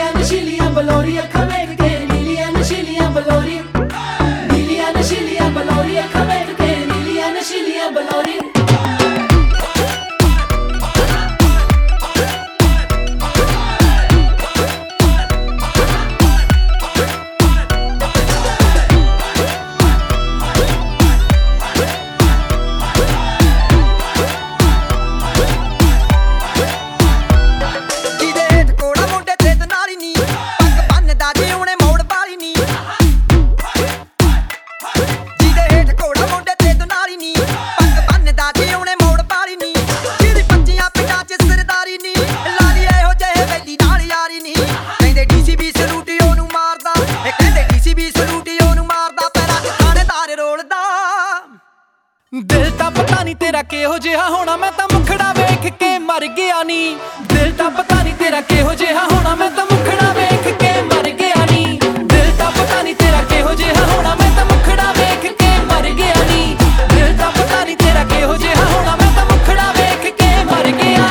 ਨੀਲੀਆਂ ਨਸ਼ੀਲੀਆਂ ਬਲੋਰੀ ਅੱਖਾਂ ਵੇਖ ਕੇ ਨੀਲੀਆਂ ਨਸ਼ੀਲੀਆਂ ਬਲੋਰੀ ਨੀਲੀਆਂ ਨਸ਼ੀਲੀਆਂ ਬਲੋਰੀ ਅੱਖਾਂ ਵੇਖ ਕੇ ਨੀਲੀਆਂ ਨਸ਼ੀਲੀਆਂ ਬਲੋਰੀ दिल तां पता नहीं तेरा किहो जिहा होना मैं तां मुखड़ा वेख के मर गया नी दिल तां पता नहीं तेरा किहो जिहा होना मैं तां मुखड़ा वेख के मर गया नी दिल तां पता नहीं तेरा किहो जिहा होना मैं तां मुखड़ा वेख के मर गया नी दिल तां पता नहीं तेरा किहो जिहा होना मैं तां मुखड़ा वेख के मर गया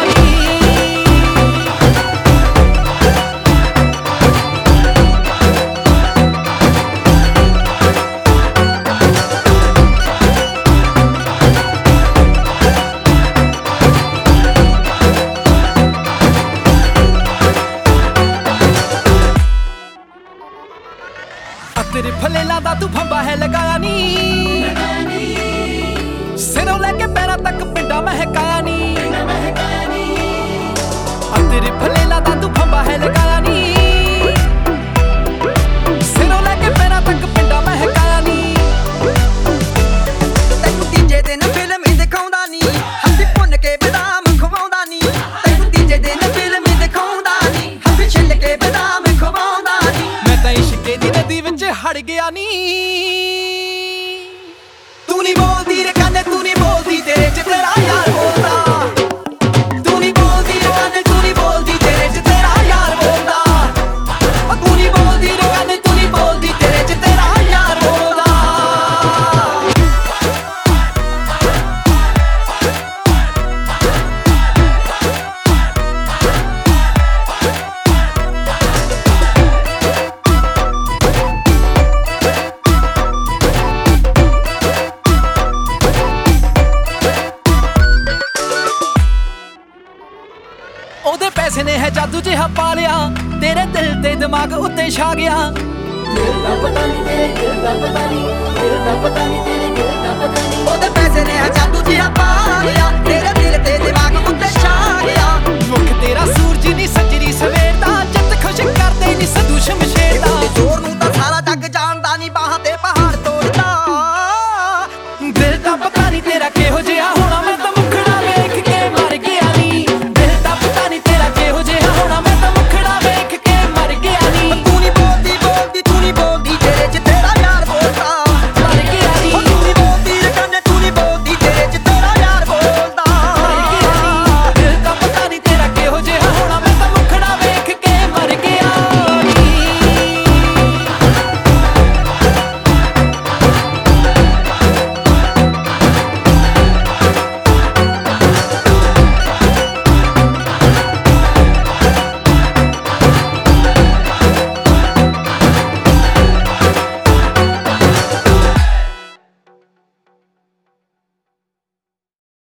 तेरे फलेला दा तू फंबा है लगाया नी सिरों लेके पैरों तक पिंडा महकाया नी तेरे फलेला दा तू फंबा है लगाया नी सिरों लेके पैरों तक पिंडा महकाया नी तैनू तीजे दिन फिल्म दिखाउंदा नी हंसी भुन के बदाम खवाउंदा नी तैनू तीजे दिन फिल्म दिखाउंदा नी हंसी छिल के बदाम खवाउंदा नी मैं तां इश्के दी नदी विच हड़ गया नी तू नहीं बोलदी रे कन्ने तू नहीं बोलदी तेरे च तेरा यार बोलदा तू नहीं बोलदी रे कन्ने तू नहीं बोलदी तेरे च तेरा यार बोलदा तू नहीं बोलदी रे कन्ने तू नहीं बोलदी तेरे च तेरा यार बोलदा ओदे पैसे ने है जादू जिहा पा लिया तेरे दिल ते दिमाग उत्ते छा गया दिल दा पता नहीं तेरे दिल दा पता नहीं दिल दा पता नहीं